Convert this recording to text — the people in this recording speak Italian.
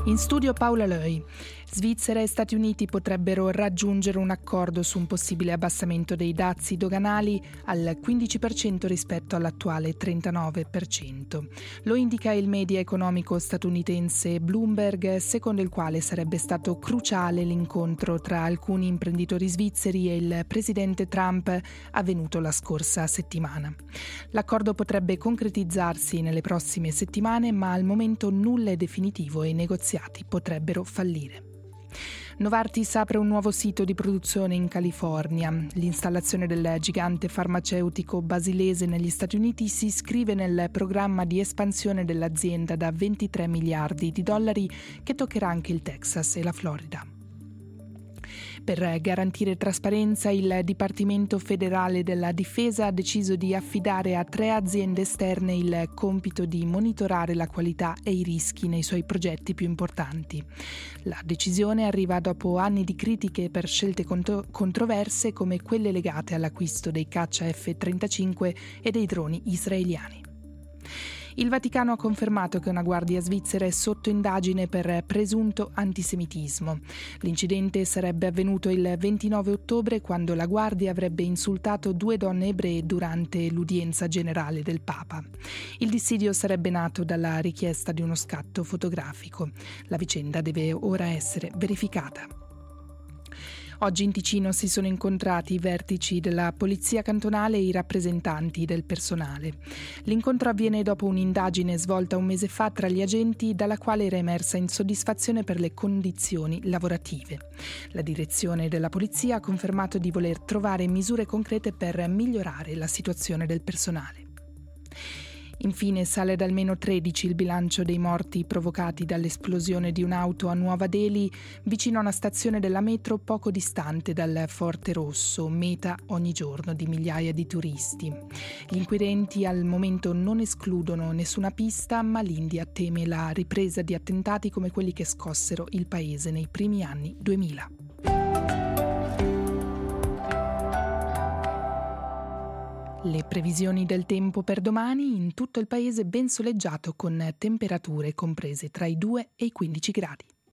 In studio Paola Loi. Svizzera e Stati Uniti potrebbero raggiungere un accordo su un possibile abbassamento dei dazi doganali al 15% rispetto all'attuale 39%. Lo indica il media economico statunitense Bloomberg, secondo il quale sarebbe stato cruciale l'incontro tra alcuni imprenditori svizzeri e il presidente Trump avvenuto la scorsa settimana. L'accordo potrebbe concretizzarsi nelle prossime settimane, ma al momento nulla è definitivo e i negoziati potrebbero fallire. Novartis apre un nuovo sito di produzione in California. L'installazione del gigante farmaceutico basilese negli Stati Uniti si iscrive nel programma di espansione dell'azienda da 23 miliardi di dollari che toccherà anche il Texas e la Florida. Per garantire trasparenza, il Dipartimento federale della Difesa ha deciso di affidare a 3 aziende esterne il compito di monitorare la qualità e i rischi nei suoi progetti più importanti. La decisione arriva dopo anni di critiche per scelte controverse come quelle legate all'acquisto dei caccia F-35 e dei droni israeliani. Il Vaticano ha confermato che una guardia svizzera è sotto indagine per presunto antisemitismo. L'incidente sarebbe avvenuto il 29 ottobre quando la guardia avrebbe insultato 2 donne ebree durante l'udienza generale del Papa. Il dissidio sarebbe nato dalla richiesta di uno scatto fotografico. La vicenda deve ora essere verificata. Oggi in Ticino si sono incontrati i vertici della Polizia Cantonale e i rappresentanti del personale. L'incontro avviene dopo un'indagine svolta un mese fa tra gli agenti, dalla quale era emersa insoddisfazione per le condizioni lavorative. La direzione della Polizia ha confermato di voler trovare misure concrete per migliorare la situazione del personale. Infine sale ad almeno 13 il bilancio dei morti provocati dall'esplosione di un'auto a Nuova Delhi vicino a una stazione della metro poco distante dal Forte Rosso, meta ogni giorno di migliaia di turisti. Gli inquirenti al momento non escludono nessuna pista, ma l'India teme la ripresa di attentati come quelli che scossero il paese nei primi anni 2000. Le previsioni del tempo per domani: in tutto il paese ben soleggiato con temperature comprese tra i 2 e i 15 gradi.